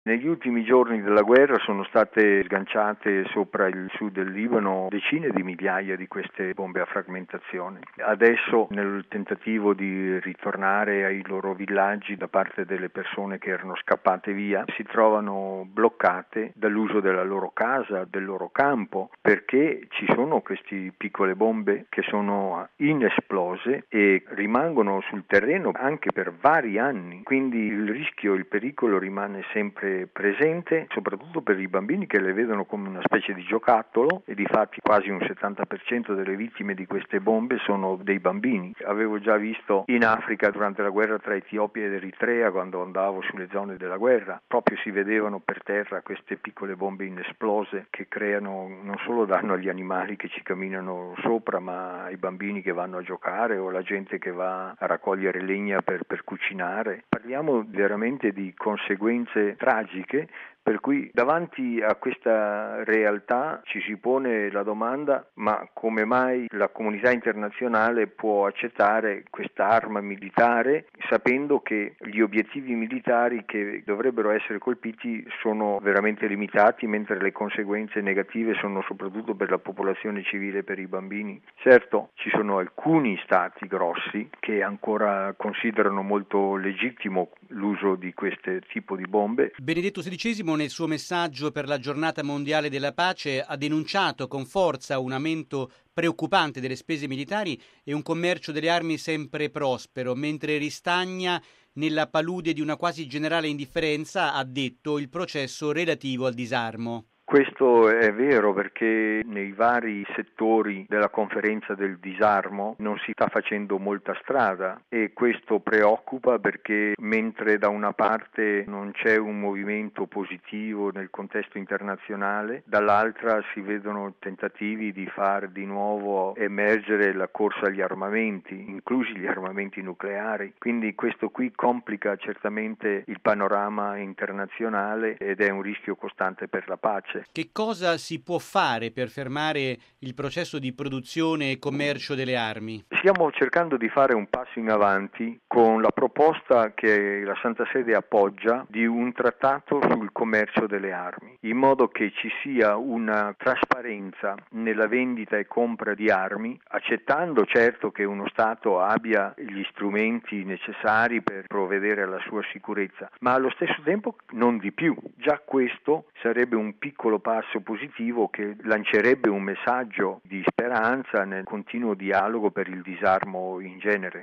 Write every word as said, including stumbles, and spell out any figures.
Negli ultimi giorni della guerra sono state sganciate sopra il sud del Libano decine di migliaia di queste bombe a fragmentazione. Adesso, nel tentativo di ritornare ai loro villaggi da parte delle persone che erano scappate via, si trovano bloccate dall'uso della loro casa, del loro campo, perché ci sono queste piccole bombe che sono inesplose e rimangono sul terreno anche per vari anni. Quindi il rischio, il pericolo rimane sempre presente, soprattutto per i bambini che le vedono come una specie di giocattolo, e difatti quasi un settanta per cento delle vittime di queste bombe sono dei bambini. Avevo già visto in Africa durante la guerra tra Etiopia ed Eritrea, quando andavo sulle zone della guerra, proprio si vedevano per terra queste piccole bombe inesplose che creano non solo danno agli animali che ci camminano sopra, ma ai bambini che vanno a giocare o la gente che va a raccogliere legna per, per cucinare. Parliamo veramente di conseguenze tragiche, per cui davanti a questa realtà ci si pone la domanda: ma come mai la comunità internazionale può accettare questa arma militare sapendo che gli obiettivi militari che dovrebbero essere colpiti sono veramente limitati, mentre le conseguenze negative sono soprattutto per la popolazione civile e per i bambini? Certo, ci sono alcuni stati grossi che ancora considerano molto legittimo l'uso di questo tipo di bombe. Benedetto sedicesimo nel suo messaggio per la giornata mondiale della pace ha denunciato con forza un aumento preoccupante delle spese militari e un commercio delle armi sempre prospero, mentre ristagna nella palude di una quasi generale indifferenza, ha detto, il processo relativo al disarmo. Questo è vero, perché nei vari settori della conferenza del disarmo non si sta facendo molta strada, e questo preoccupa perché mentre da una parte non c'è un movimento positivo nel contesto internazionale, dall'altra si vedono tentativi di far di nuovo emergere la corsa agli armamenti, inclusi gli armamenti nucleari. Quindi questo qui complica certamente il panorama internazionale ed è un rischio costante per la pace. Che cosa si può fare per fermare il processo di produzione e commercio delle armi? Stiamo cercando di fare un passo in avanti con la proposta che la Santa Sede appoggia di un trattato sul commercio delle armi, in modo che ci sia una trasparenza nella vendita e compra di armi, accettando certo che uno Stato abbia gli strumenti necessari per provvedere alla sua sicurezza, ma allo stesso tempo non di più. Già questo sarebbe un piccolo passo positivo che lancerebbe un messaggio di speranza nel continuo dialogo per il disarmo in genere.